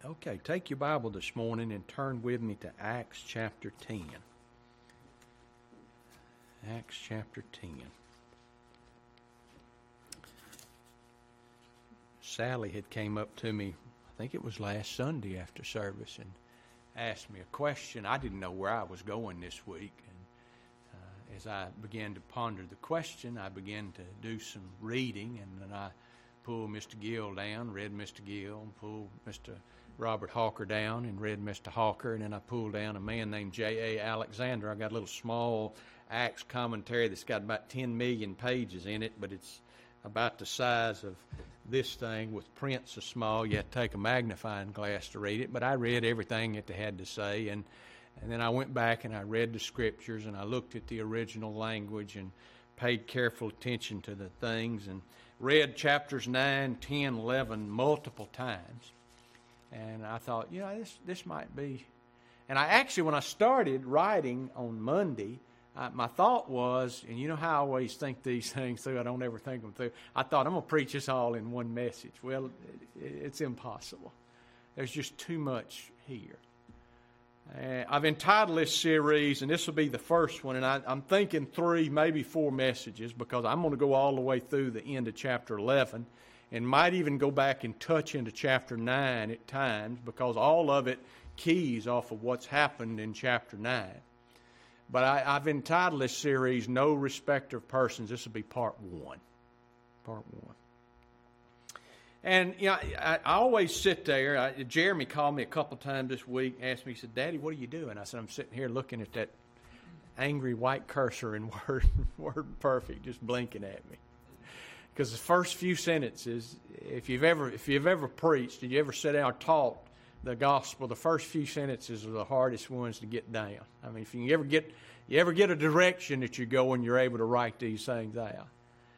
Okay, take your Bible this morning and turn with me to Acts chapter 10. Acts chapter 10. Sally had came up to me, I think it was last Sunday after service, and asked me a question. I didn't know where I was going this week. And as I began to ponder the question, I began to do some reading, and then I pulled Mr. Gill down, read Mr. Gill, and pulled Mr. Robert Hawker down and read Mr. Hawker, and then I pulled down a man named J.A. Alexander. I got a little small Acts commentary that's got about 10 million pages in it, but it's about the size of this thing with print so small you have to take a magnifying glass to read it. But I read everything that they had to say, and then I went back and I read the scriptures, and I looked at the original language and paid careful attention to the things, and read chapters 9, 10, 11 multiple times. And I thought, this might be. And I actually, when I started writing on Monday, my thought was, and you know how I always think these things through, I don't ever think them through. I thought, I'm going to preach this all in one message. Well, it's impossible. There's just too much here. I've entitled this series, and this will be the first one, and I'm thinking 3, maybe 4 messages, because I'm going to go all the way through the end of chapter 11, and might even go back and touch into chapter 9 at times, because all of it keys off of what's happened in chapter 9. But I've entitled this series, No Respecter of Persons. This will be part 1. Part 1. And, I always sit there. Jeremy called me a couple times this week, asked me, he said, Daddy, what are you doing? I said, I'm sitting here looking at that angry white cursor in Word Perfect, just blinking at me. Because the first few sentences, if you've ever preached and you ever sat down and taught the gospel, the first few sentences are the hardest ones to get down. I mean, if you ever get a direction that you're going, you're able to write these things out.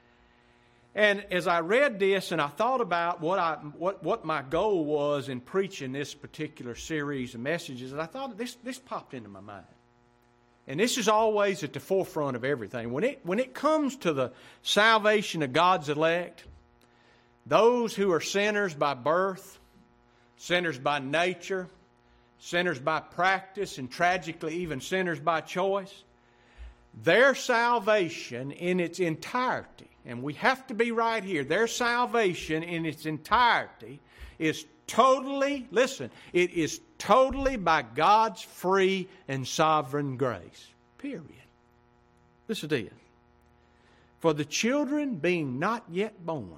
And as I read this and I thought about what my goal was in preaching this particular series of messages, and I thought this popped into my mind. And this is always at the forefront of everything. When it comes to the salvation of God's elect, those who are sinners by birth, sinners by nature, sinners by practice, and tragically even sinners by choice, their salvation in its entirety, and we have to be right here, their salvation in its entirety is totally, listen, it is totally by God's free and sovereign grace. Period. Listen to it. For the children being not yet born,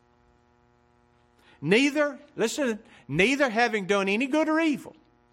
neither having done any good or evil,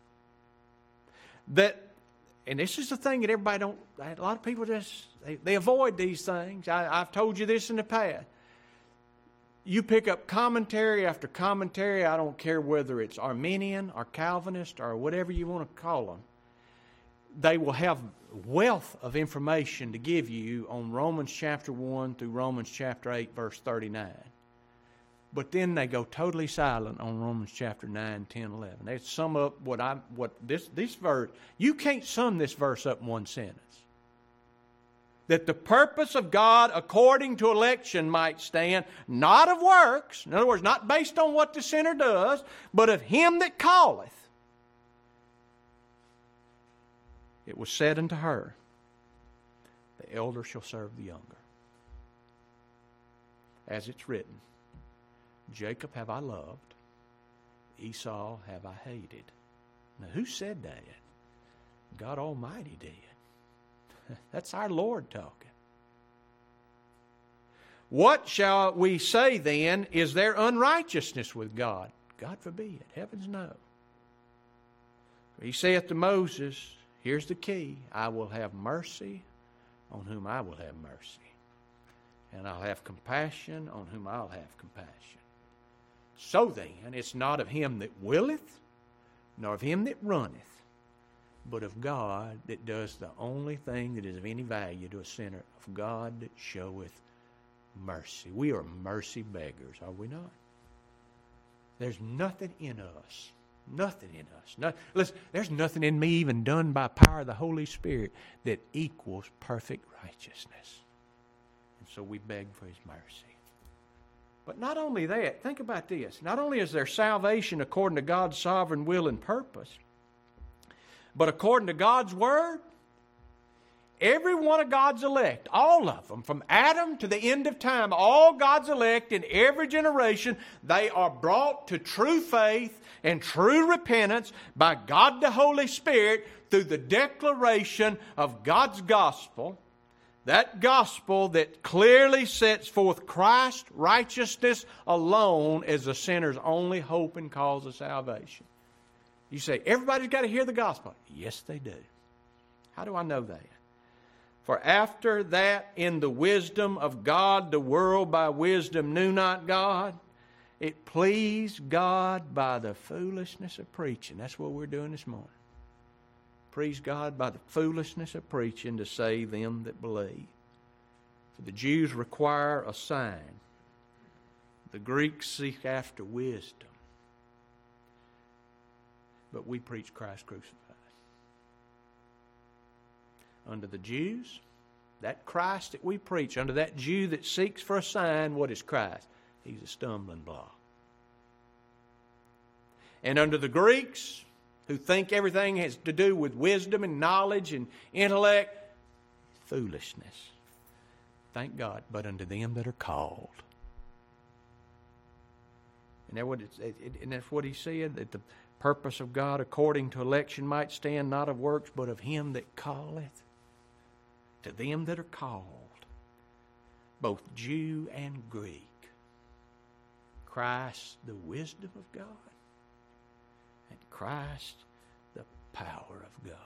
and this is the thing that everybody a lot of people they avoid these things. I've told you this in the past. You pick up commentary after commentary, I don't care whether it's Arminian or Calvinist or whatever you want to call them. They will have wealth of information to give you on Romans chapter 1 through Romans chapter 8, verse 39. But then they go totally silent on Romans chapter 9, 10, 11. They sum up this verse. You can't sum this verse up in one sentence. That the purpose of God according to election might stand, not of works, in other words, not based on what the sinner does, but of him that calleth. It was said unto her, the elder shall serve the younger. As it's written, Jacob have I loved, Esau have I hated. Now who said that? God Almighty did. That's our Lord talking. What shall we say then? Is there unrighteousness with God? God forbid. Heavens no. He saith to Moses, here's the key, I will have mercy on whom I will have mercy. And I'll have compassion on whom I'll have compassion. So then, it's not of him that willeth, nor of him that runneth, but of God that does the only thing that is of any value to a sinner, of God that showeth mercy. We are mercy beggars, are we not? There's nothing in us. Nothing in us. Listen, there's nothing in me even done by power of the Holy Spirit that equals perfect righteousness. And so we beg for His mercy. But not only that, think about this. Not only is there salvation according to God's sovereign will and purpose, but according to God's Word, every one of God's elect, all of them, from Adam to the end of time, all God's elect in every generation, they are brought to true faith and true repentance by God the Holy Spirit through the declaration of God's gospel. That gospel that clearly sets forth Christ's righteousness alone as the sinner's only hope and cause of salvation. You say, everybody's got to hear the gospel. Yes, they do. How do I know that? For after that, in the wisdom of God, the world by wisdom knew not God. It pleased God by the foolishness of preaching. That's what we're doing this morning. Praise God by the foolishness of preaching to save them that believe. For the Jews require a sign. The Greeks seek after wisdom. But we preach Christ crucified. Under the Jews, that Christ that we preach, under that Jew that seeks for a sign, what is Christ? He's a stumbling block. And under the Greeks, who think everything has to do with wisdom and knowledge and intellect, foolishness. Thank God. But unto them that are called. And that's what he said, that the purpose of God according to election might stand not of works, but of him that calleth. To them that are called, both Jew and Greek, Christ the wisdom of God, and Christ the power of God.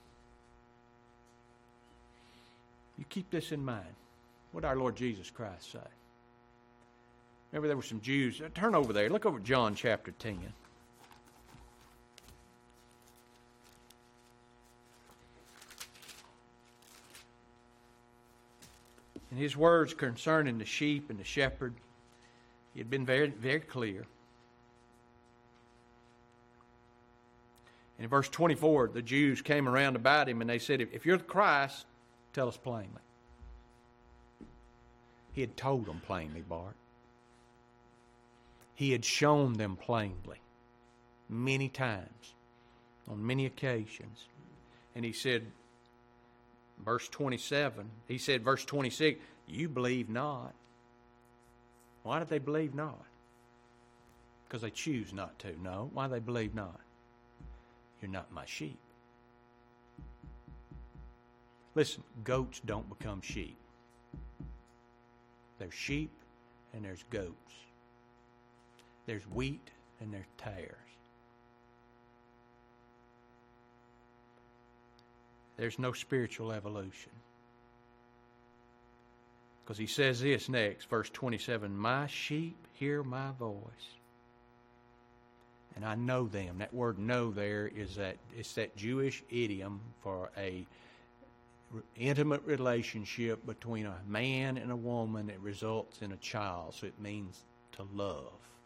You keep this in mind. What did our Lord Jesus Christ say? Remember, there were some Jews. Turn over there. Look over at John chapter 10. And his words concerning the sheep and the shepherd, he had been very, very clear. And in verse 24, the Jews came around about him and they said, if you're the Christ, tell us plainly. He had told them plainly, Bart. He had shown them plainly many times, on many occasions. And he said, verse 27, he said, verse 26, you believe not. Why did they believe not? Because they choose not to. No, why do they believe not? You're not my sheep. Listen, goats don't become sheep. There's sheep and there's goats. There's wheat and there's tares. There's no spiritual evolution. Because he says this next, verse 27, my sheep hear my voice. And I know them. That word know there is it's that Jewish idiom for a intimate relationship between a man and a woman that results in a child. So it means to love.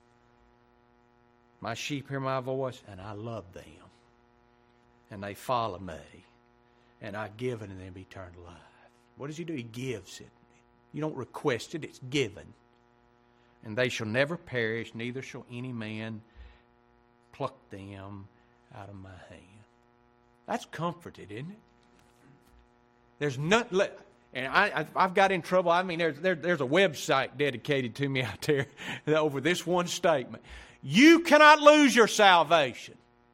My sheep hear my voice, and I love them. And they follow me. And I give unto them eternal life. What does he do? He gives it. You don't request it, it's given. And they shall never perish, neither shall any man pluck them out of my hand. That's comforted, isn't it? There's nothing. And I've got in trouble. I mean, there's a website dedicated to me out there over this one statement. You cannot lose your salvation.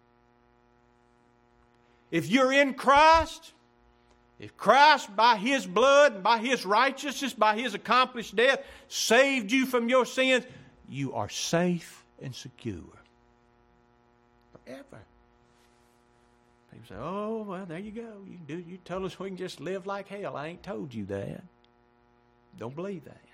If you're in Christ, if Christ by His blood and by His righteousness, by His accomplished death, saved you from your sins, you are safe and secure. Forever. People say, oh, well, there you go. You told us we can just live like hell. I ain't told you that. Don't believe that.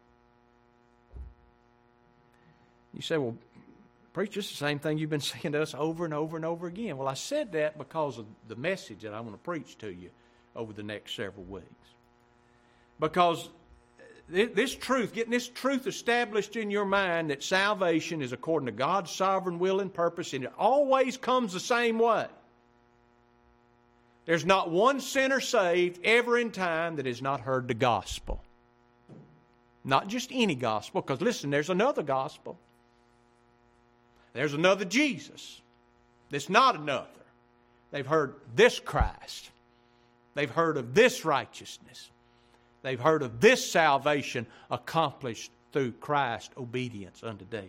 You say, well, preacher, it's the same thing you've been saying to us over and over and over again. Well, I said that because of the message that I want to preach to you over the next several weeks. Because this truth, getting this truth established in your mind that salvation is according to God's sovereign will and purpose, and it always comes the same way. There's not one sinner saved ever in time that has not heard the gospel. Not just any gospel, because listen, there's another gospel. There's another Jesus. There's not another. They've heard this Christ. They've heard of this righteousness. They've heard of this salvation accomplished through Christ's obedience unto death.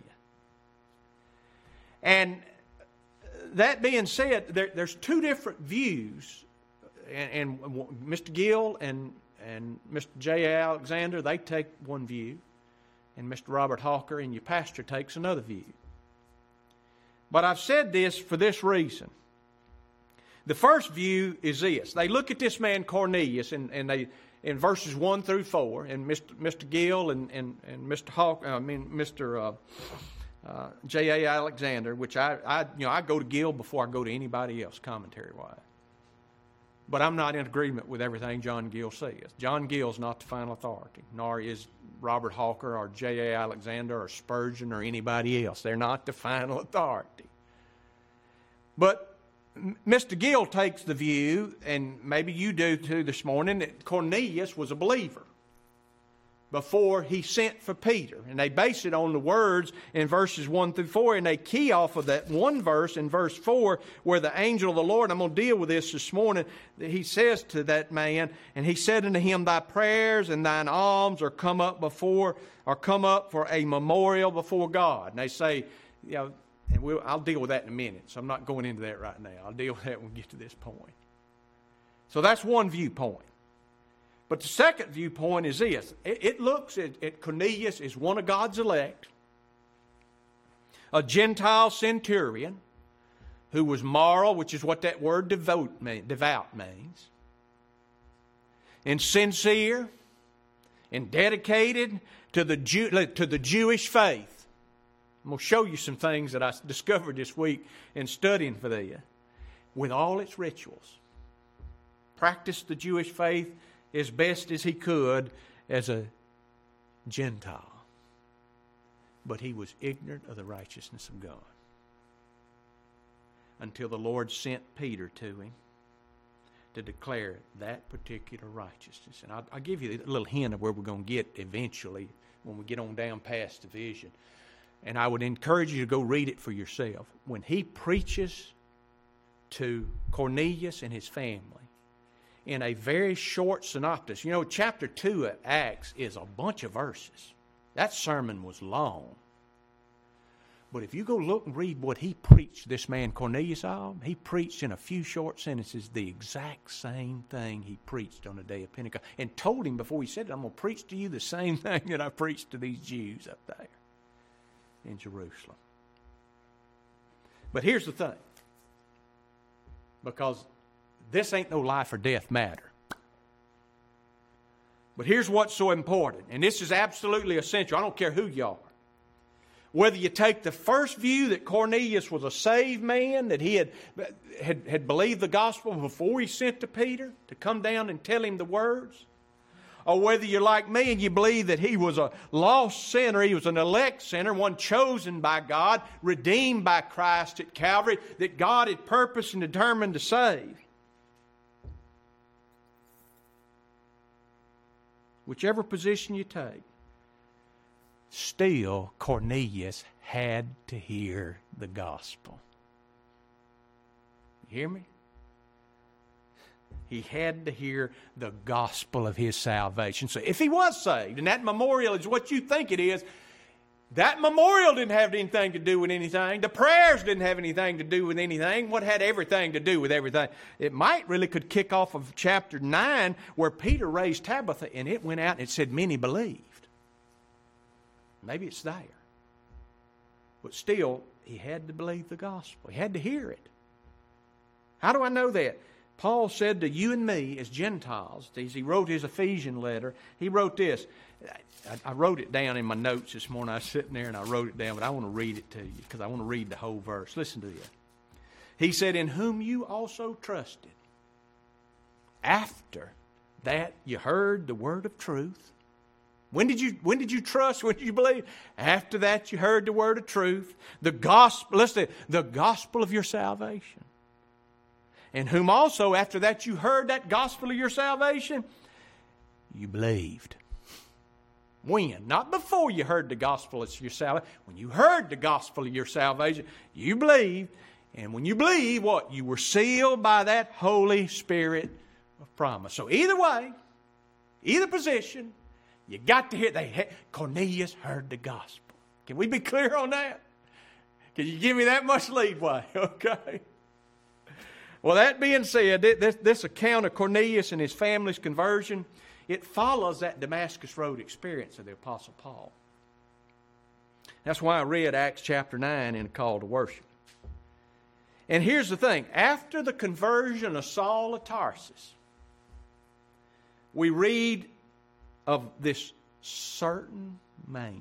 And that being said, there's two different views. And Mr. Gill and Mr. J. Alexander, they take one view. And Mr. Robert Hawker and your pastor takes another view. But I've said this for this reason. The first view is this. They look at this man Cornelius, and they in verses 1 through 4, and Mr. Gill and Mr. Hawker, Mr. J.A. Alexander, which I go to Gill before I go to anybody else, commentary-wise. But I'm not in agreement with everything John Gill says. John Gill's not the final authority, nor is Robert Hawker or J.A. Alexander or Spurgeon or anybody else. They're not the final authority. But Mr. Gill takes the view, and maybe you do too this morning, that Cornelius was a believer before he sent for Peter. And they base it on the words in verses 1 through 4, and they key off of that one verse in verse 4 where the angel of the Lord, I'm going to deal with this morning, he says to that man, and he said unto him, thy prayers and thine alms are come up for a memorial before God. And they say, and I'll deal with that in a minute, so I'm not going into that right now. I'll deal with that when we get to this point. So that's one viewpoint. But the second viewpoint is this. It looks at Cornelius as one of God's elect, a Gentile centurion who was moral, which is what that word devout means, and sincere and dedicated to the Jewish faith. I'm going to show you some things that I discovered this week in studying for this, with all its rituals. Practiced the Jewish faith as best as he could as a Gentile. But he was ignorant of the righteousness of God until the Lord sent Peter to him to declare that particular righteousness. And I'll give you a little hint of where we're going to get eventually when we get on down past the vision. And I would encourage you to go read it for yourself. When he preaches to Cornelius and his family in a very short synopsis. Chapter 2 of Acts is a bunch of verses. That sermon was long. But if you go look and read what he preached this man Cornelius of, he preached in a few short sentences the exact same thing he preached on the day of Pentecost. And told him before he said it, I'm going to preach to you the same thing that I preached to these Jews up there in Jerusalem. But here's the thing. Because this ain't no life or death matter. But here's what's so important. And this is absolutely essential. I don't care who you are. Whether you take the first view that Cornelius was a saved man, that he had believed the gospel before he sent to Peter to come down and tell him the words, or whether you're like me and you believe that he was a lost sinner, he was an elect sinner, one chosen by God, redeemed by Christ at Calvary, that God had purposed and determined to save. Whichever position you take, still Cornelius had to hear the gospel. You hear me? He had to hear the gospel of his salvation. So if he was saved, and that memorial is what you think it is, that memorial didn't have anything to do with anything. The prayers didn't have anything to do with anything. What had everything to do with everything? It really could kick off of chapter 9 where Peter raised Tabitha and it went out and it said many believed. Maybe it's there. But still, he had to believe the gospel. He had to hear it. How do I know that? Paul said to you and me as Gentiles, as he wrote his Ephesian letter, he wrote this. I wrote it down in my notes this morning. I was sitting there and I wrote it down, but I want to read it to you because I want to read the whole verse. Listen to this. He said, in whom you also trusted. After that you heard the word of truth. When did you trust? When did you believe? After that you heard the word of truth. The gospel, listen, the gospel of your salvation. In whom also, after that you heard that gospel of your salvation, you believed. When? Not before you heard the gospel of your salvation. When you heard the gospel of your salvation, you believed. And when you believe, what? You were sealed by that Holy Spirit of promise. So either way, either position, you got to hear. Cornelius heard the gospel. Can we be clear on that? Can you give me that much leeway? Okay. Well, that being said, this account of Cornelius and his family's conversion, it follows that Damascus Road experience of the Apostle Paul. That's why I read Acts chapter 9 in a call to worship. And here's the thing. After the conversion of Saul of Tarsus, we read of this certain man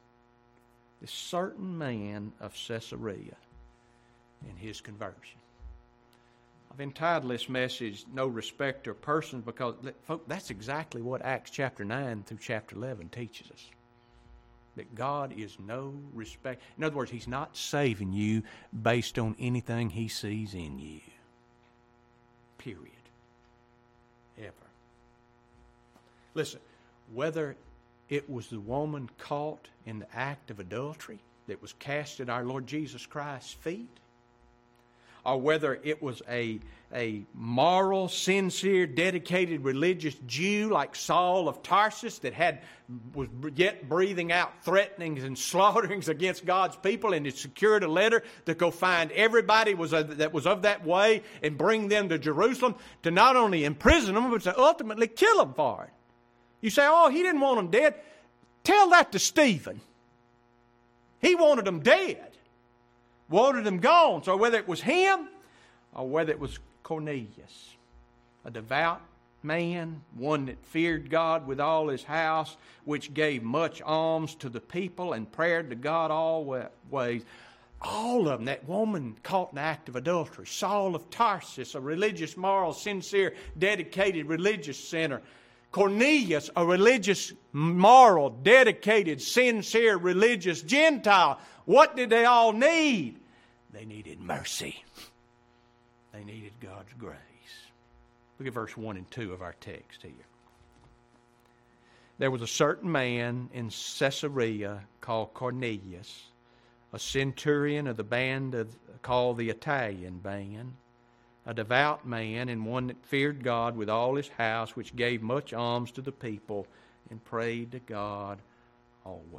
of Caesarea and his conversion. I've entitled this message, No Respecter of Persons, because, folks, that's exactly what Acts chapter 9 through chapter 11 teaches us. That God is no respect. In other words, He's not saving you based on anything He sees in you. Period. Ever. Listen, whether it was the woman caught in the act of adultery that was cast at our Lord Jesus Christ's feet, or whether it was a moral, sincere, dedicated religious Jew like Saul of Tarsus that was yet breathing out threatenings and slaughterings against God's people, and had secured a letter to go find everybody that was of that way and bring them to Jerusalem to not only imprison them, but to ultimately kill them for it. You say, oh, he didn't want them dead. Tell that to Stephen. He wanted them dead. Wanted them gone. So whether it was him or whether it was Cornelius, a devout man, one that feared God with all his house, which gave much alms to the people and prayed to God always. All of them, that woman caught in the act of adultery, Saul of Tarsus, a religious, moral, sincere, dedicated religious sinner, Cornelius, a religious, moral, dedicated, sincere, religious Gentile. What did they all need? They needed mercy. They needed God's grace. Look at verse 1 and 2 of our text here. There was a certain man in Caesarea called Cornelius, a centurion of the band called the Italian band, a devout man and one that feared God with all his house, which gave much alms to the people and prayed to God always.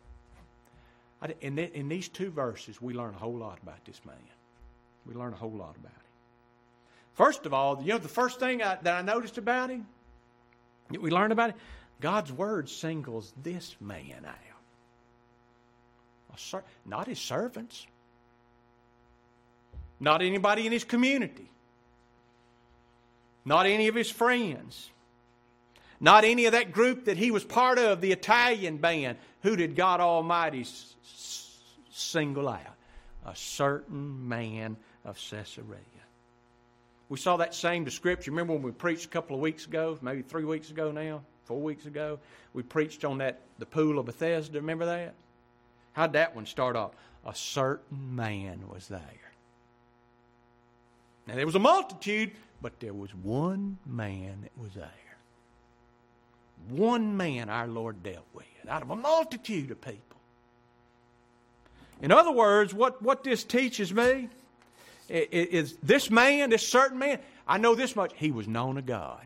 In these two verses, we learn a whole lot about this man. We learn a whole lot about him. First of all, the first thing that I noticed about him, that we learned about him, God's Word singles this man out. Not his servants. Not anybody in his community. Not any of his friends. Not any of that group that he was part of, the Italian band. Who did God Almighty single out? A certain man of Caesarea. We saw that same description. Remember when we preached a couple of weeks ago, maybe 3 weeks ago now, 4 weeks ago? We preached on the pool of Bethesda. Remember that? How'd that one start off? A certain man was there. Now there was a multitude, but there was one man that was there. One man our Lord dealt with out of a multitude of people. In other words, what this teaches me is this man, this certain man, I know this much, he was known of God.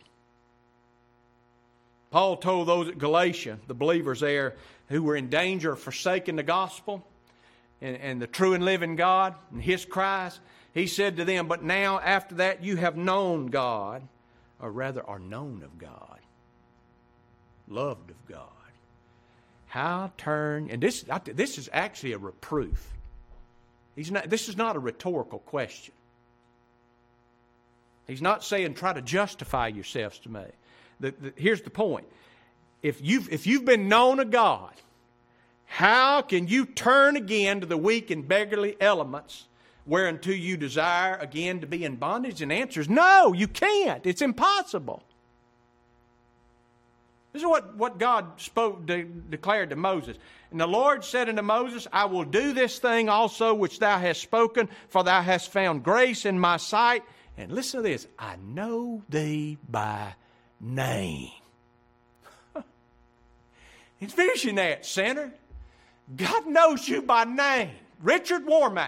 Paul told those at Galatia, the believers there, who were in danger of forsaking the gospel and the true and living God and His Christ, he said to them, but now after that you have known God, or rather are known of God, loved of God. And this is actually a reproof. This is not a rhetorical question. He's not saying try to justify yourselves to me. Here's the point. If you've been known of God, how can you turn again to the weak and beggarly elements whereunto you desire again to be in bondage? And the answer is no, you can't. It's impossible. This is what God declared to Moses. And the Lord said unto Moses, I will do this thing also which thou hast spoken, for thou hast found grace in my sight. And listen to this, I know thee by name. Envision that, sinner. God knows you by name. Richard Warmack,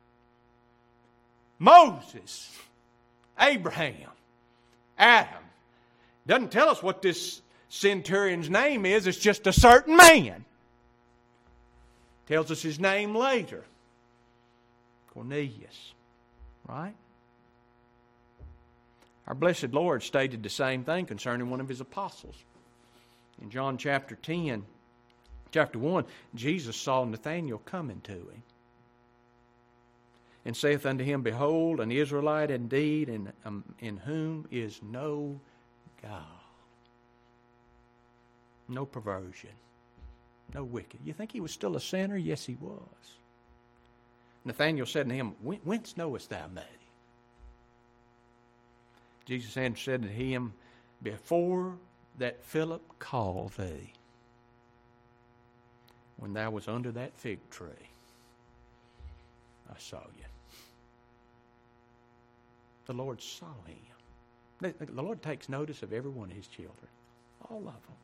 Moses, Abraham, Adam. Doesn't tell us what this centurion's name is. It's just a certain man. Tells us his name later. Cornelius. Right? Our blessed Lord stated the same thing concerning one of his apostles. In John chapter 1, Jesus saw Nathanael coming to him, and saith unto him, Behold, an Israelite indeed, in whom is no guile, no perversion, no wicked. You think he was still a sinner? Yes, he was. Nathanael said unto him, Whence knowest thou me? Jesus answered to him, Before that Philip called thee, when thou was under that fig tree, I saw you. The Lord saw him. The Lord takes notice of every one of his children, all of them.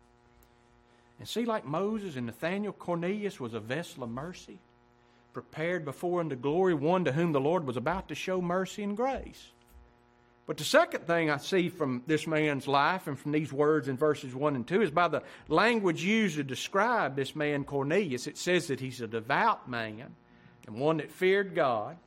And see, like Moses and Nathanael, Cornelius was a vessel of mercy, prepared before unto glory, one to whom the Lord was about to show mercy and grace. But the second thing I see from this man's life and from these words in verses 1 and 2 is by the language used to describe this man Cornelius. It says that he's a devout man and one that feared God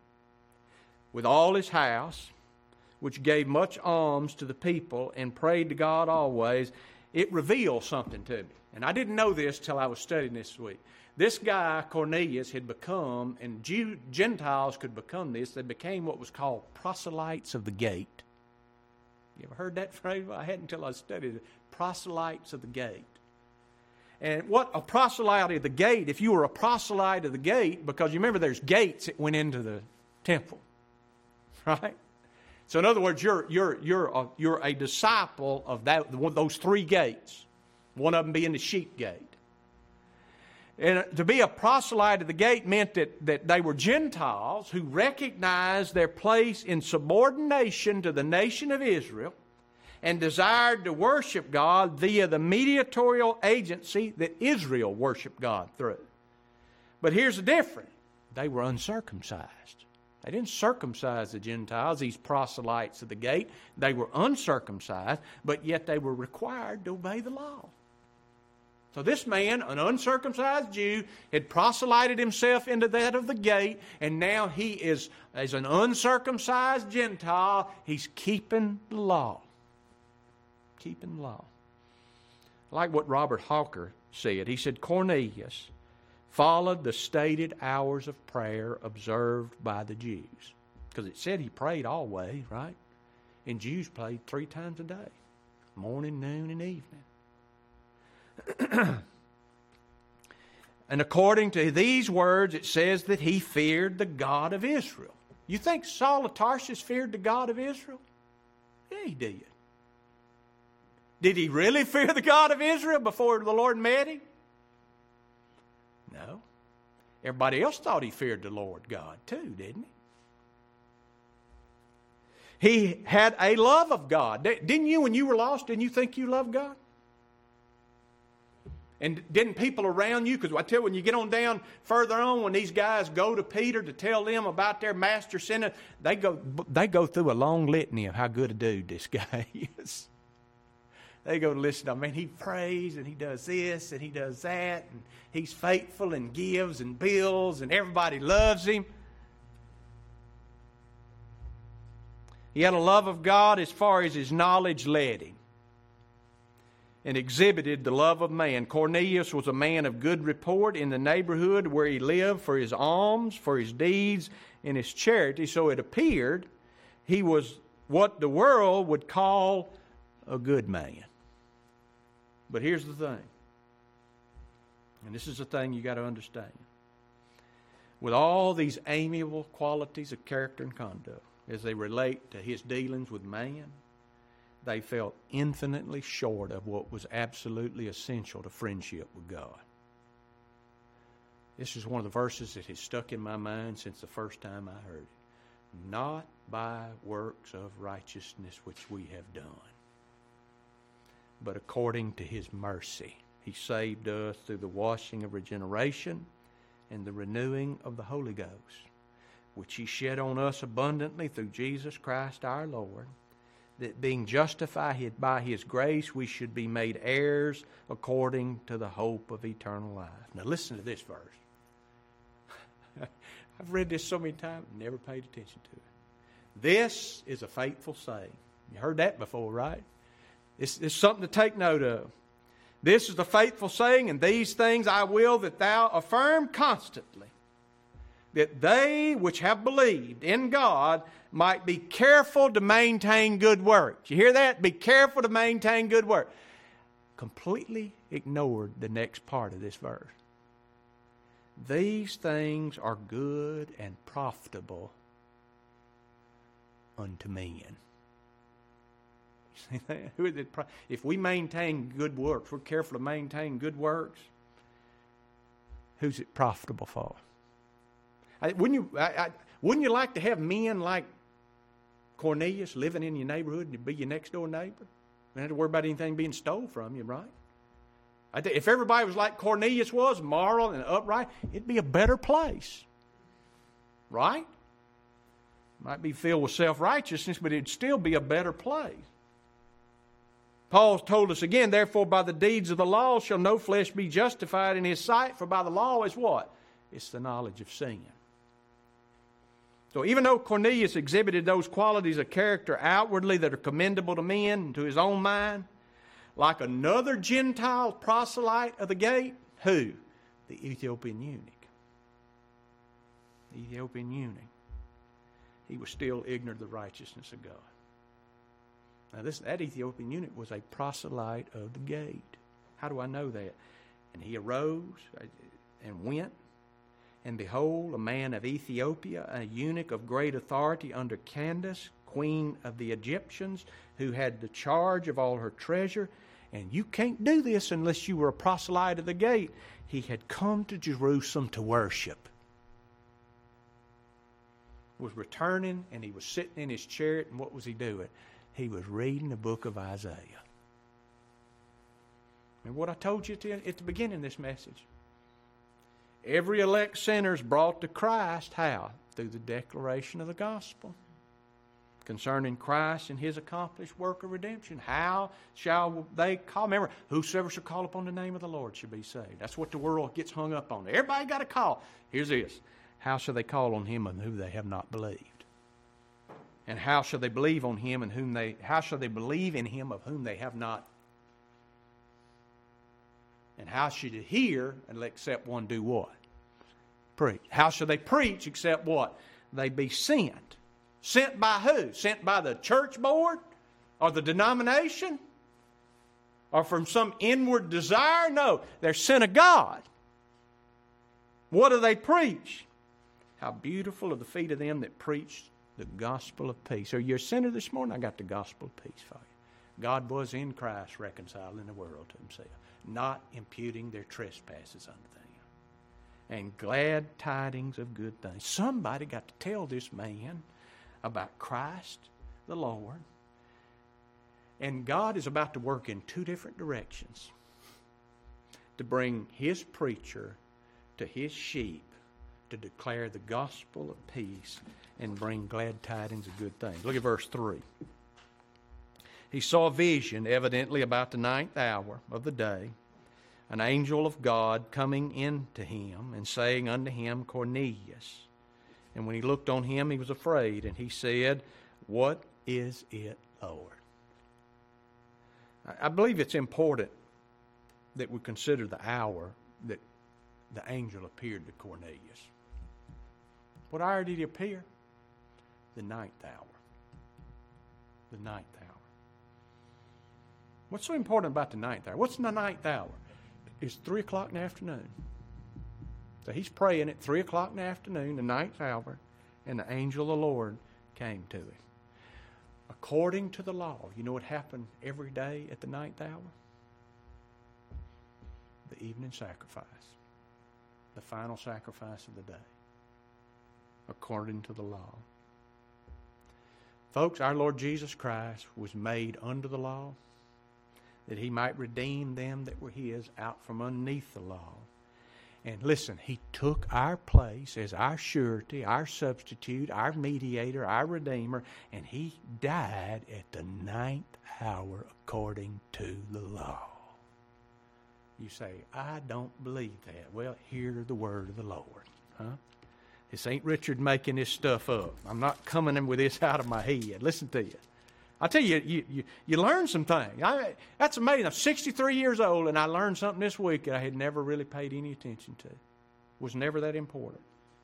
with all his house, which gave much alms to the people and prayed to God always. It reveals something to me. And I didn't know this till I was studying this week. This guy, Cornelius, had become, and Gentiles could become this, they became what was called proselytes of the gate. You ever heard that phrase? Well, I hadn't until I studied it. Proselytes of the gate. And what a proselyte of the gate, if you were a proselyte of the gate, because you remember there's gates that went into the temple, right? So in other words, you're a disciple of those three gates, one of them being the sheep gate. And to be a proselyte of the gate meant that they were Gentiles who recognized their place in subordination to the nation of Israel and desired to worship God via the mediatorial agency that Israel worshiped God through. But here's the difference. They were uncircumcised. They didn't circumcise the Gentiles, these proselytes of the gate. They were uncircumcised, but yet they were required to obey the law. So this man, an uncircumcised Jew, had proselyted himself into that of the gate, and now he is, as an uncircumcised Gentile, he's keeping the law. Keeping the law. I like what Robert Hawker said. He said, Cornelius followed the stated hours of prayer observed by the Jews. Because it said he prayed always, right? And Jews prayed 3 times a day, morning, noon, and evening. And according to these words, it says that he feared the God of Israel. You think Saul of Tarsus feared the God of Israel? Yeah, he did. Did he really fear the God of Israel before the Lord met him? No. Everybody else thought he feared the Lord God too, didn't he? He had a love of God. Didn't you, when you were lost, didn't you think you loved God? And didn't people around you, because I tell you, when you get on down further on, when these guys go to Peter to tell them about their master sinning, they go through a long litany of how good a dude this guy is. They go to listen to him. I mean, he prays and he does this and he does that, and he's faithful and gives and builds, and everybody loves him. He had a love of God as far as his knowledge led him, and exhibited the love of man. Cornelius was a man of good report in the neighborhood where he lived for his alms, for his deeds, and his charity. So it appeared he was what the world would call a good man. But here's the thing, and this is the thing you got to understand. With all these amiable qualities of character and conduct as they relate to his dealings with man, they fell infinitely short of what was absolutely essential to friendship with God. This is one of the verses that has stuck in my mind since the first time I heard it. Not by works of righteousness which we have done, but according to his mercy, He saved us through the washing of regeneration and the renewing of the Holy Ghost, which He shed on us abundantly through Jesus Christ our Lord, that being justified by His grace, we should be made heirs according to the hope of eternal life. Now listen to this verse. I've read this so many times, never paid attention to it. This is a faithful saying. You heard that before, right? It's something to take note of. This is the faithful saying, and these things I will that thou affirm constantly, that they which have believed in God might be careful to maintain good works. You hear that? Be careful to maintain good works. Completely ignored the next part of this verse. These things are good and profitable unto men. You see that? If we maintain good works, we're careful to maintain good works, who's it profitable for? Wouldn't you like to have men like Cornelius living in your neighborhood and be your next door neighbor? You don't have to worry about anything being stolen from you, right? If everybody was like Cornelius was, moral and upright, it'd be a better place. Right? Might be filled with self-righteousness, but it'd still be a better place. Paul told us again, therefore by the deeds of the law shall no flesh be justified in his sight, for by the law is what? It's the knowledge of sin. So even though Cornelius exhibited those qualities of character outwardly that are commendable to men and to his own mind, like another Gentile proselyte of the gate, who? The Ethiopian eunuch. The Ethiopian eunuch. He was still ignorant of the righteousness of God. Now that Ethiopian eunuch was a proselyte of the gate. How do I know that? And he arose and went, and behold, a man of Ethiopia, a eunuch of great authority under Candace, queen of the Egyptians, who had the charge of all her treasure. And you can't do this unless you were a proselyte of the gate. He had come to Jerusalem to worship. Was returning, and he was sitting in his chariot, and what was he doing? He was reading the book of Isaiah. And what I told you at the beginning of this message. Every elect sinner is brought to Christ, how? Through the declaration of the gospel concerning Christ and His accomplished work of redemption. How shall they call? Remember, whosoever shall call upon the name of the Lord shall be saved. That's what the world gets hung up on. Everybody got a call. Here's this. How shall they call on Him on whom they have not believed? And how shall they believe on Him and how shall they believe in Him of whom they have not? And how should you hear except one do what? Preach. How shall they preach except what? They be sent. Sent by who? Sent by the church board? Or the denomination? Or from some inward desire? No, they're sent of God. What do they preach? How beautiful are the feet of them that preach the gospel of peace. Are you a sinner this morning? I got the gospel of peace for you. God was in Christ reconciling the world to Himself, not imputing their trespasses unto them. And glad tidings of good things. Somebody got to tell this man about Christ the Lord. And God is about to work in two different directions to bring His preacher to His sheep to declare the gospel of peace and bring glad tidings of good things. Look at verse 3. He saw a vision, evidently about the 9th hour of the day, an angel of God coming in to him and saying unto him, Cornelius. And when he looked on him, he was afraid, and he said, What is it, Lord? I believe it's important that we consider the hour that the angel appeared to Cornelius. What hour did he appear? The 9th hour. The 9th hour. What's so important about the 9th hour? What's in the 9th hour? It's 3 o'clock in the afternoon. So he's praying at 3 o'clock in the afternoon, the 9th hour, and the angel of the Lord came to him. According to the law, you know what happened every day at the 9th hour? The evening sacrifice. The final sacrifice of the day. According to the law. Folks, our Lord Jesus Christ was made under the law. that he might redeem them that were his out from underneath the law. And listen, he took our place as our surety, our substitute, our mediator, our redeemer, and he died at the 9th hour according to the law. You say, I don't believe that. Well, hear the word of the Lord. Huh? This ain't Richard making this stuff up. I'm not coming in with this out of my head. Listen to you. I tell you, you learn some things. That's amazing. I'm 63 years old, and I learned something this week that I had never really paid any attention to. It was never that important.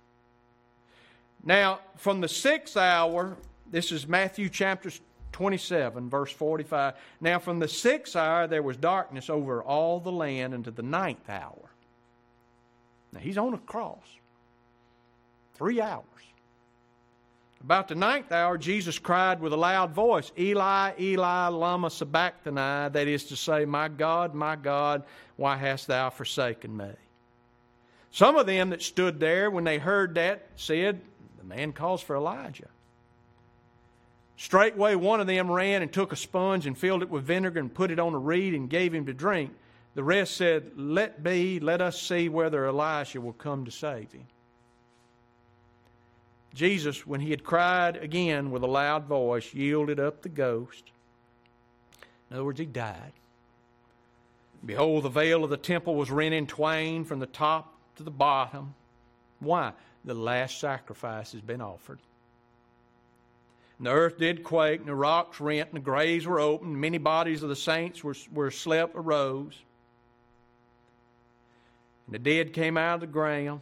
Now, from the 6th hour, this is Matthew chapter 27, verse 45. Now, from the 6th hour, there was darkness over all the land unto the 9th hour. Now, he's on a cross. 3 hours. About the 9th hour, Jesus cried with a loud voice, Eli, Eli, lama sabachthani, that is to say, my God, why hast thou forsaken me? Some of them that stood there, when they heard that, said, the man calls for Elijah. Straightway one of them ran and took a sponge and filled it with vinegar and put it on a reed and gave him to drink. The rest said, let be, let us see whether Elisha will come to save him. Jesus, when he had cried again with a loud voice, yielded up the ghost. In other words, he died. Behold, the veil of the temple was rent in twain from the top to the bottom. Why? The last sacrifice has been offered. And the earth did quake, and the rocks rent, and the graves were opened, and many bodies of the saints were slept arose. And the dead came out of the ground.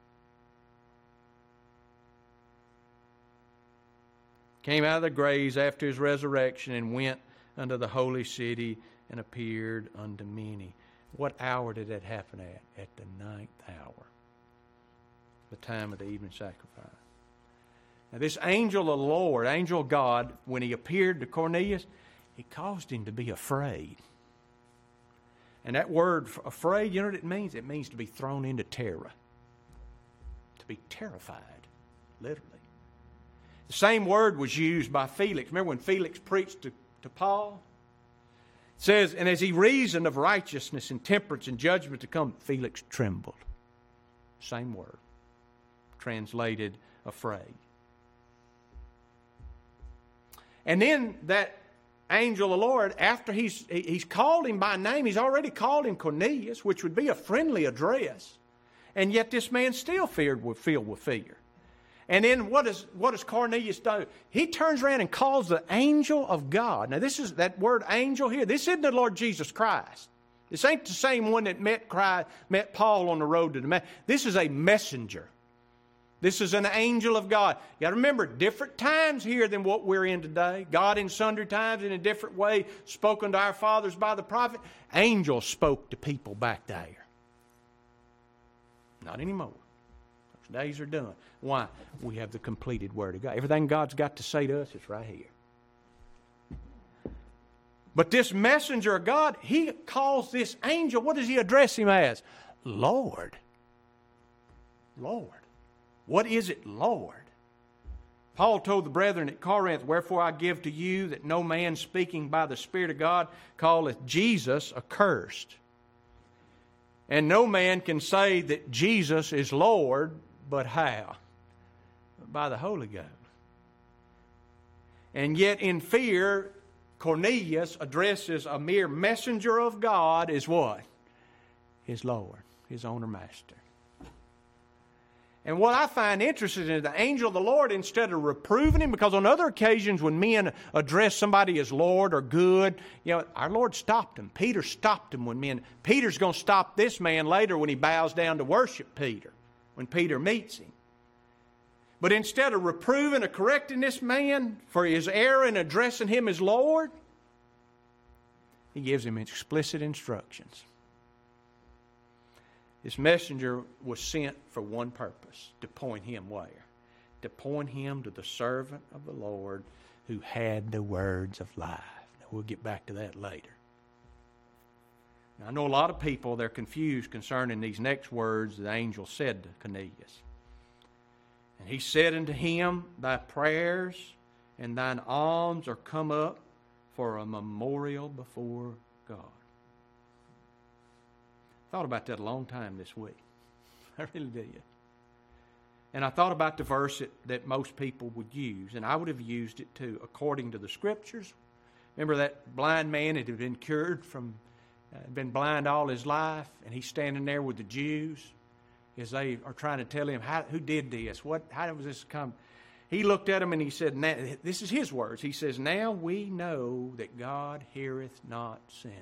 Came out of the graves after his resurrection and went unto the holy city and appeared unto many. What hour did that happen at? At the 9th hour. The time of the evening sacrifice. Now this angel of the Lord, angel of God, when he appeared to Cornelius, he caused him to be afraid. And that word, afraid, you know what it means? It means to be thrown into terror. To be terrified, literally. The same word was used by Felix. Remember when Felix preached to Paul? It says, and as he reasoned of righteousness and temperance and judgment to come, Felix trembled. Same word. Translated afraid. And then that angel of the Lord, after he's called him by name, he's already called him Cornelius, which would be a friendly address. And yet this man still filled with fear. And then what does Cornelius do? He turns around and calls the angel of God. Now this is that word angel here. This isn't the Lord Jesus Christ. This ain't the same one that met Paul on the road to Damascus. This is a messenger. This is an angel of God. You got to remember, different times here than what we're in today. God in sundry times in a different way spoke unto our fathers by the prophet. Angels spoke to people back there. Not anymore. Those days are done. Why? We have the completed Word of God. Everything God's got to say to us is right here. But this messenger of God, he calls this angel, what does he address him as? Lord. Lord. What is it, Lord? Paul told the brethren at Corinth, wherefore I give to you that no man speaking by the Spirit of God calleth Jesus accursed. And no man can say that Jesus is Lord, but how? By the Holy Ghost. And yet in fear, Cornelius addresses a mere messenger of God as what? His Lord, his owner master. And what I find interesting is the angel of the Lord, instead of reproving him, because on other occasions when men address somebody as Lord or good, you know, our Lord stopped him. Peter stopped him when men. Peter's going to stop this man later when he bows down to worship Peter, when Peter meets him. But instead of reproving or correcting this man for his error in addressing him as Lord, he gives him explicit instructions. This messenger was sent for one purpose, to point him where? To point him to the servant of the Lord who had the words of life. Now, we'll get back to that later. Now, I know a lot of people, they're confused concerning these next words the angel said to Cornelius. And he said unto him, thy prayers and thine alms are come up for a memorial before God. I thought about that a long time this week. I really did. And I thought about the verse that most people would use, and I would have used it too, according to the Scriptures. Remember that blind man that had been cured from, been blind all his life, and he's standing there with the Jews as they are trying to tell him, who did this? How was this come? He looked at them and he said, this is his words. He says, now we know that God heareth not sinners.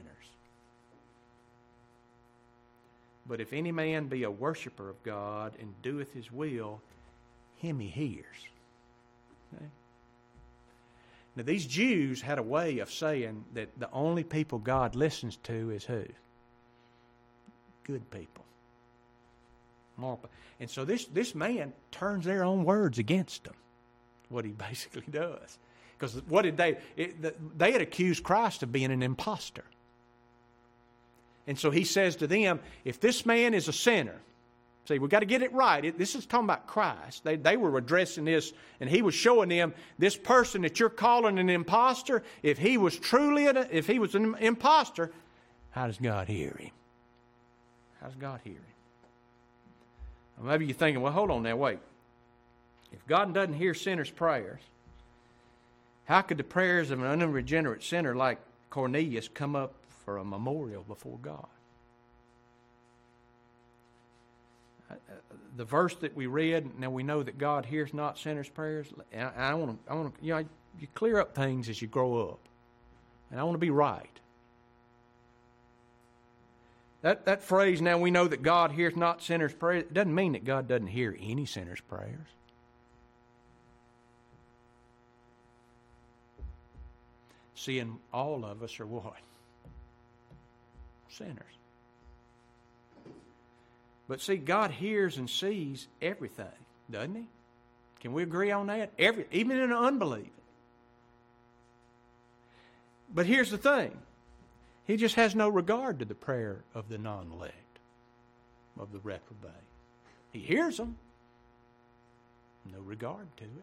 But if any man be a worshiper of God and doeth his will, him he hears. Okay? Now these Jews had a way of saying that the only people God listens to is who? Good people. And so this man turns their own words against them. What he basically does. Because what did they had accused Christ of being an imposter. And so he says to them, if this man is a sinner, see, we've got to get it right. This is talking about Christ. They were addressing this, and he was showing them, this person that you're calling an imposter, if he was an imposter, how does God hear him? How does God hear him? Well, maybe you're thinking, well, hold on now, wait. If God doesn't hear sinners' prayers, how could the prayers of an unregenerate sinner like Cornelius come up for a memorial before God? The verse that we read, now we know that God hears not sinners' prayers. And I want to, you clear up things as you grow up, and I want to be right. That phrase, now we know that God hears not sinners' prayers, it doesn't mean that God doesn't hear any sinners' prayers. Seeing all of us are what? Sinners. But see, God hears and sees everything, doesn't He? Can we agree on that? Even in unbelieving. But here's the thing. He just has no regard to the prayer of the non-elect, of the reprobate. He hears them. No regard to it.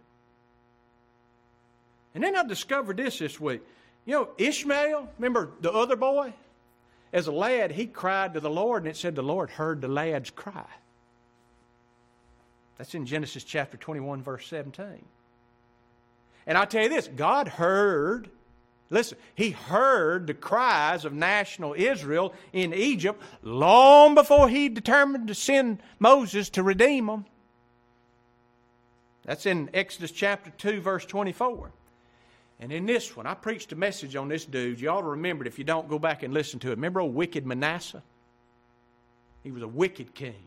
And then I discovered this week. You know, Ishmael, remember the other boy? As a lad, he cried to the Lord, and it said the Lord heard the lad's cry. That's in Genesis chapter 21, verse 17. And I tell you this, God heard, listen, He heard the cries of national Israel in Egypt long before He determined to send Moses to redeem them. That's in Exodus chapter 2, verse 24. And in this one, I preached a message on this dude. You ought to remember it. If you don't, go back and listen to it. Remember old wicked Manasseh? He was a wicked king.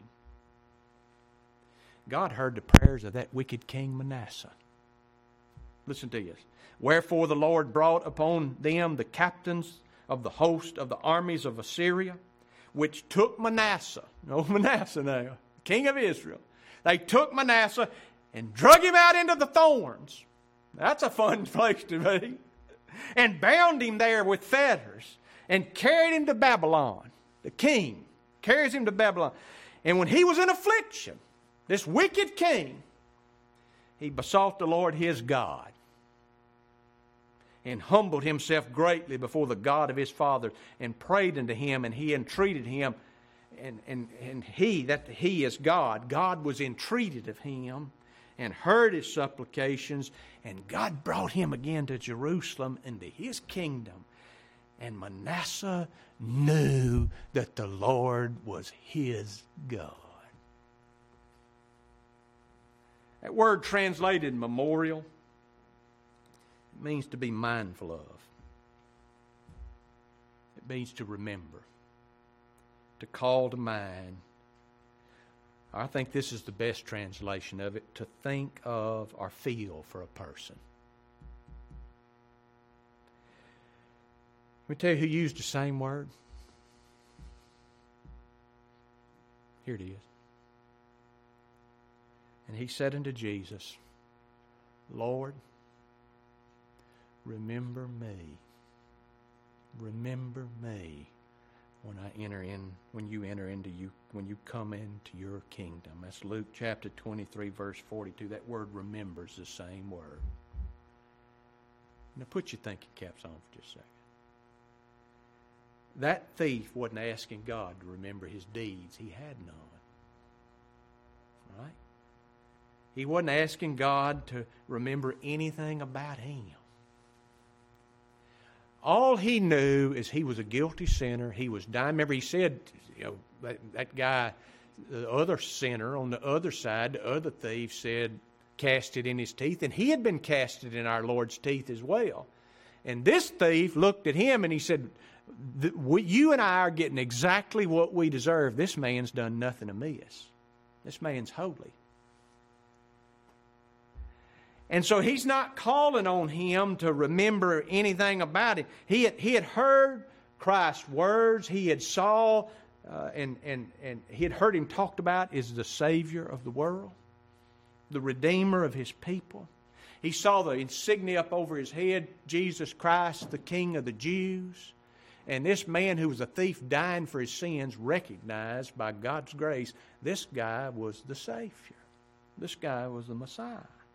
God heard the prayers of that wicked king Manasseh. Listen to this. Wherefore the Lord brought upon them the captains of the host of the armies of Assyria, which took Manasseh. No, Manasseh now, king of Israel. They took Manasseh and drug him out into the thorns. That's a fun place to be. And bound him there with fetters and carried him to Babylon. The king carries him to Babylon. And when he was in affliction, this wicked king, he besought the Lord his God and humbled himself greatly before the God of his father and prayed unto him, and he entreated him. And he is God. God was entreated of him and heard his supplications, and God brought him again to Jerusalem into his kingdom. And Manasseh knew that the Lord was his God. That word translated memorial, it means to be mindful of. It means to remember, to call to mind. I think this is the best translation of it, to think of or feel for a person. Let me tell you who used the same word. Here it is. And he said unto Jesus, Lord, remember me. Remember me when you come into your kingdom. That's Luke chapter 23, verse 42. That word remember is the same word. Now put your thinking caps on for just a second. That thief wasn't asking God to remember his deeds. He had none. Right? He wasn't asking God to remember anything about him. All he knew is he was a guilty sinner. He was dying. Remember, he said, that guy, the other sinner on the other side, the other thief, said, cast it in his teeth. And he had been casted in our Lord's teeth as well. And this thief looked at him and he said, you and I are getting exactly what we deserve. This man's done nothing amiss. This man's holy. And so he's not calling on him to remember anything about it. He had heard Christ's words. He had saw and he had heard him talked about as the Savior of the world, the Redeemer of his people. He saw the insignia up over his head, Jesus Christ, the King of the Jews. And this man who was a thief dying for his sins recognized by God's grace this guy was the Savior. This guy was the Messiah.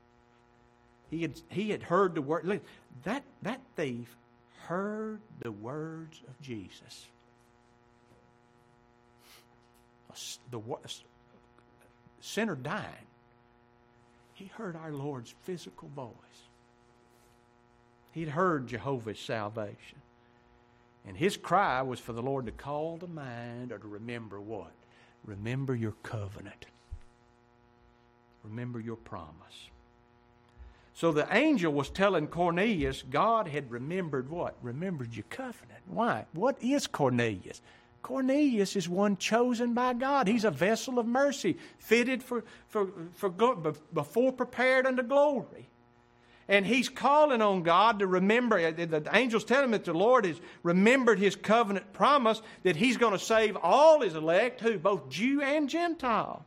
He had heard the word. That thief heard the words of Jesus. The sinner dying. He heard our Lord's physical voice. He'd heard Jehovah's salvation. And his cry was for the Lord to call to mind or to remember what? Remember your covenant. Remember your promise. So the angel was telling Cornelius, God had remembered what? Remembered your covenant. Why? What is Cornelius? Cornelius is one chosen by God. He's a vessel of mercy, fitted for before prepared unto glory. And he's calling on God to remember. The angels tell him that the Lord has remembered his covenant promise that he's going to save all his elect, who? Both Jew and Gentile,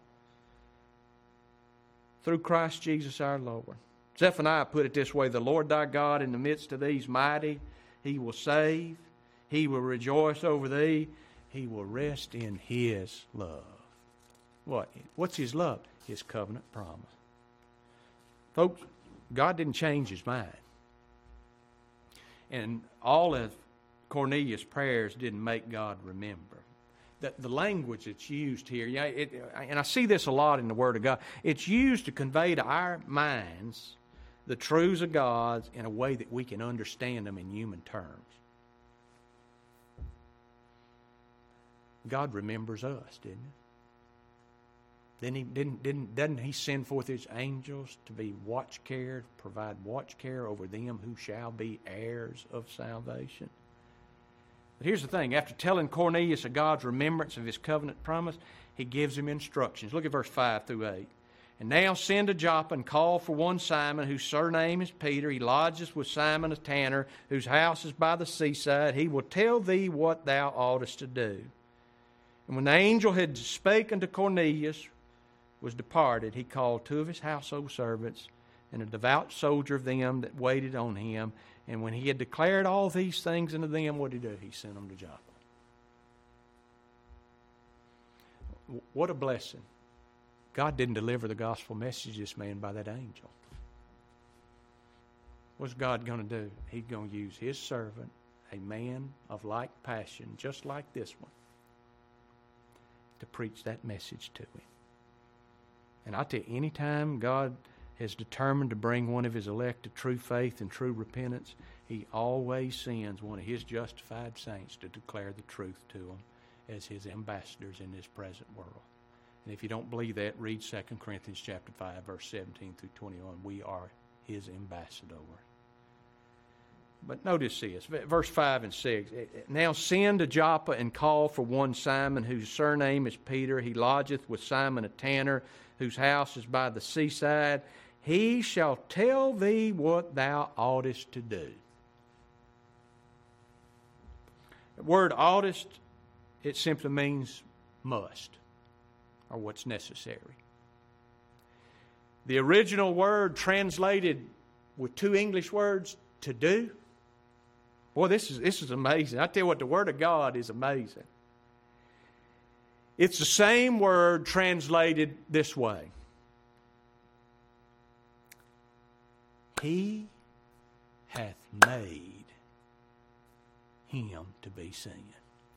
through Christ Jesus our Lord. Zephaniah put it this way, the Lord thy God in the midst of thee is mighty. He will save. He will rejoice over thee. He will rest in his love. What? What's his love? His covenant promise. Folks, God didn't change his mind. And all of Cornelius' prayers didn't make God remember. The language that's used here, and I see this a lot in the Word of God, it's used to convey to our minds the truths of God in a way that we can understand them in human terms. God remembers us, didn't he? Doesn't he send forth his angels to be watch care, provide watch care over them who shall be heirs of salvation? But here's the thing. After telling Cornelius of God's remembrance of his covenant promise, he gives him instructions. Look at verse 5 through 8. And now send to Joppa and call for one Simon, whose surname is Peter. He lodges with Simon a tanner, whose house is by the seaside. He will tell thee what thou oughtest to do. And when the angel had spake unto Cornelius, was departed, he called 2 of his household servants and a devout soldier of them that waited on him. And when he had declared all these things unto them, what did he do? He sent them to Joppa. What a blessing. God didn't deliver the gospel message to this man by that angel. What's God going to do? He's going to use his servant, a man of like passion, just like this one, to preach that message to him. And I tell you, anytime God has determined to bring one of his elect to true faith and true repentance, he always sends one of his justified saints to declare the truth to them as his ambassadors in this present world. And if you don't believe that, read 2 Corinthians chapter 5, verse 17 through 21. We are his ambassador. But notice this, verse 5 and 6. Now send to Joppa and call for one Simon, whose surname is Peter. He lodgeth with Simon a tanner, whose house is by the seaside. He shall tell thee what thou oughtest to do. The word oughtest, it simply means must, or what's necessary. The original word translated with 2 English words, to do. Boy, this is amazing. I tell you what, the Word of God is amazing. It's the same word translated this way. He hath made him to be sin.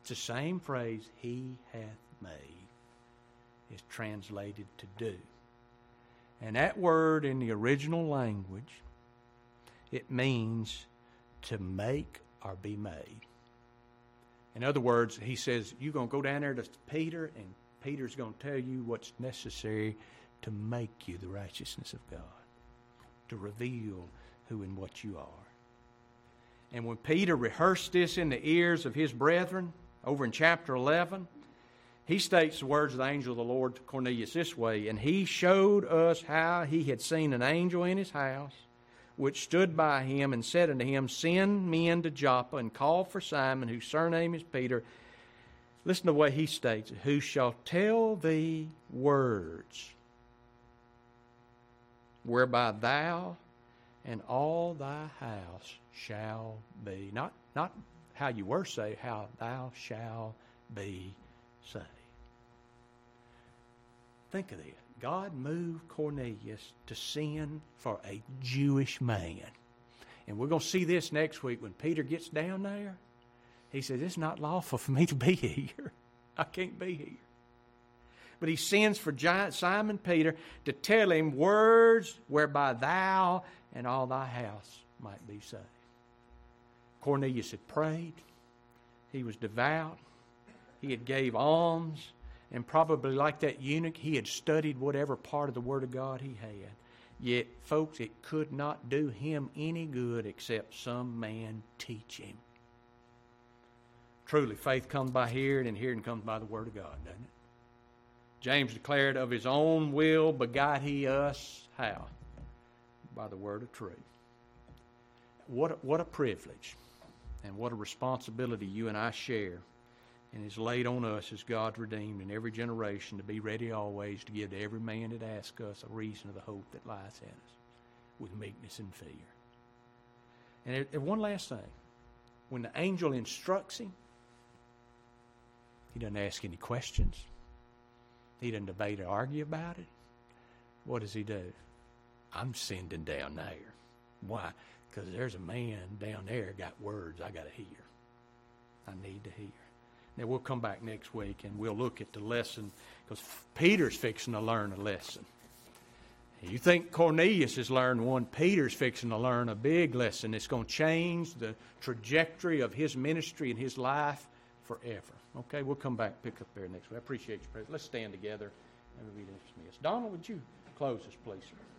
It's the same phrase, He hath made, is translated to do. And that word in the original language, it means to make or be made. In other words, he says, you're going to go down there to Peter, and Peter's going to tell you what's necessary to make you the righteousness of God, to reveal who and what you are. And when Peter rehearsed this in the ears of his brethren, over in chapter 11, he states the words of the angel of the Lord to Cornelius this way, and he showed us how he had seen an angel in his house, which stood by him and said unto him, Send men to Joppa and call for Simon, whose surname is Peter. Listen to what he states, who shall tell thee words, whereby thou and all thy house shall be. Not how you were saved, how thou shalt be saved. Think of this. God moved Cornelius to send for a Jewish man. And we're going to see this next week when Peter gets down there. He says, it's not lawful for me to be here. I can't be here. But he sends for Simon Peter to tell him words whereby thou and all thy house might be saved. Cornelius had prayed. He was devout. He had gave alms. And probably like that eunuch, he had studied whatever part of the Word of God he had. Yet, folks, it could not do him any good except some man teach him. Truly, faith comes by hearing, and hearing comes by the Word of God, doesn't it? James declared, of his own will begot he us, how? By the word of truth. What a privilege and what a responsibility you and I share. And is laid on us as God's redeemed in every generation to be ready always to give to every man that asks us a reason of the hope that lies in us with meekness and fear. And one last thing. When the angel instructs him, he doesn't ask any questions. He doesn't debate or argue about it. What does he do? I'm sending down there. Why? Because there's a man down there got words I got to hear. I need to hear. Now, we'll come back next week and we'll look at the lesson because Peter's fixing to learn a lesson. You think Cornelius has learned one, Peter's fixing to learn a big lesson. It's going to change the trajectory of his ministry and his life forever. Okay, we'll come back and pick up there next week. I appreciate you, President. Let's stand together and we'll be dismissed. Donald, would you close us, please, sir?